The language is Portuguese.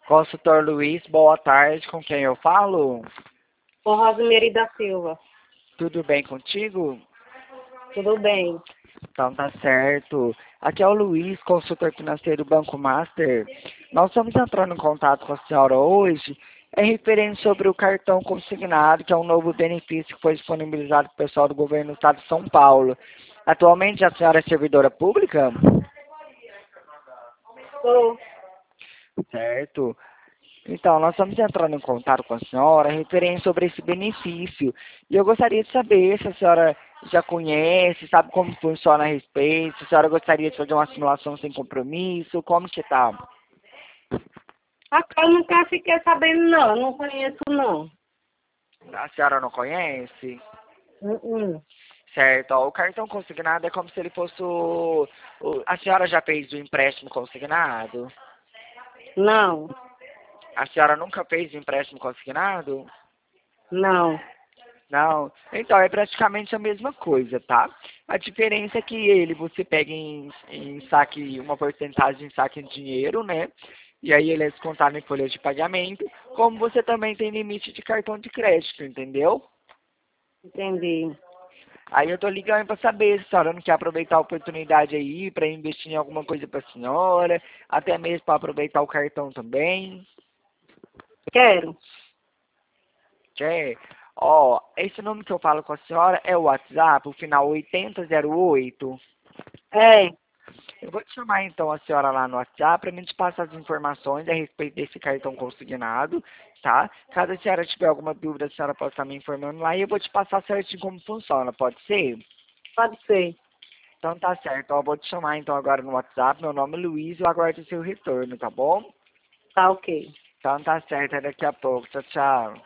Consultor Luiz, boa tarde, com quem eu falo? Ô, Rosemary da Silva, Tudo bem contigo? tudo bem? Então tá certo. Aqui é o Luiz, consultor financeiro Banco Master. Nós estamos entrando em contato com a senhora hoje, referente sobre o cartão consignado, que é um novo benefício que foi disponibilizado para o pessoal do governo do estado de São Paulo. Atualmente a senhora é servidora pública? Tô. Certo. Então, nós estamos entrando em contato com a senhora referente sobre esse benefício. E eu gostaria de saber se a senhora já conhece, sabe como funciona a respeito, se a senhora gostaria de fazer uma simulação sem compromisso, como que tá? Eu nunca fiquei sabendo, não conheço, não. A senhora não conhece? Uh-uh. Certo, ó, o cartão consignado é como se ele fosse a senhora já fez o empréstimo consignado? Não, A senhora nunca fez o empréstimo consignado? não, Não, então é praticamente a mesma coisa, tá? A diferença é que ele você pega em saque, uma porcentagem em saque em dinheiro, né? E aí ele é descontado em folha de pagamento, como você também tem limite de cartão de crédito, entendeu? entendi. Aí eu tô ligando pra saber se a senhora não quer aproveitar a oportunidade aí pra investir em alguma coisa pra senhora, até mesmo pra aproveitar o cartão também. Quero. Quer? Ó, esse número que eu falo com a senhora é o WhatsApp, o final 8008. É, Eu vou te chamar então a senhora lá no WhatsApp para mim te passar as informações a respeito desse cartão consignado, tá? Caso a senhora tiver alguma dúvida, a senhora pode estar me informando lá e eu vou te passar certinho como funciona, pode ser? pode ser. Então tá certo, ó, eu vou te chamar então agora no WhatsApp, meu nome é Luiz e eu aguardo o seu retorno, tá bom? Tá ok. Então tá certo, é daqui a pouco, tchau, tchau.